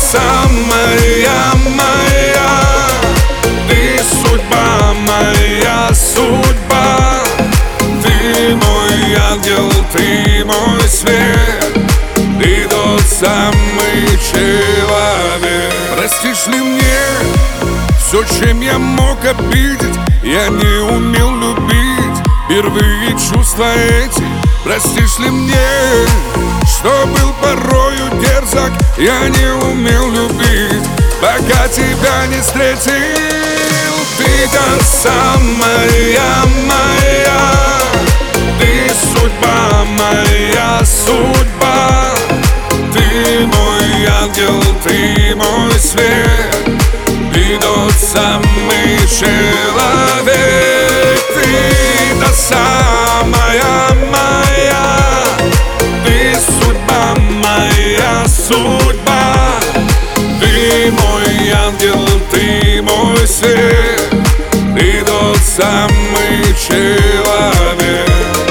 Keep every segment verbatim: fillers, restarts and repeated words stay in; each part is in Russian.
самая моя, ты судьба моя, судьба. Ты мой ангел, ты мой свет, ты тот самый человек. Простишь ли мне все, чем я мог обидеть? Я не умел любить впервые чувства эти. Простишь ли мне, что был порою дерзок? Я не умел любить, пока тебя не встретил. Ты та самая моя, ты судьба моя, судьба. Ты мой ангел, ты мой свет, ты тот самый человек. Ты та самая моя, ты судьба моя, судьба. Ты мой ангел, ты мой свет, ты тот самый человек.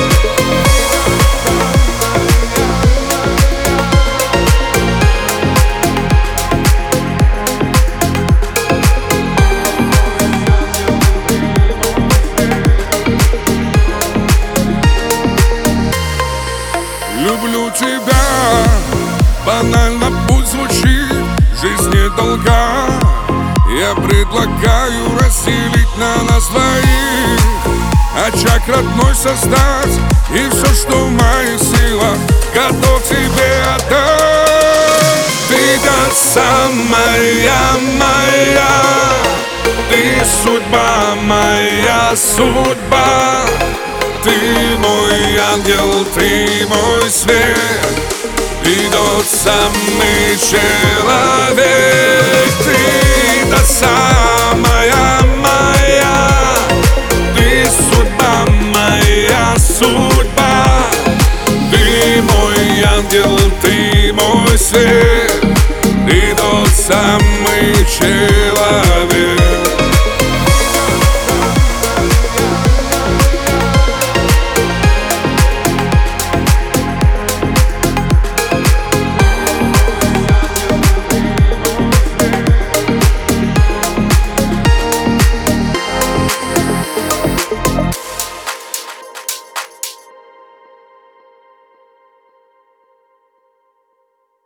Люблю тебя, банально пусть звучит, жизнь недолга. Я предлагаю разделить на нас двоих, очаг родной создать, и все, что в моих силах, готов тебе отдать. Ты та самая моя, ты судьба моя, судьба. Ты мой ангел, ты мой свет, ты тот самый человек. Ты та самая моя, ты судьба моя, судьба. Ты мой ангел, ты мой свет, ты тот самый человек.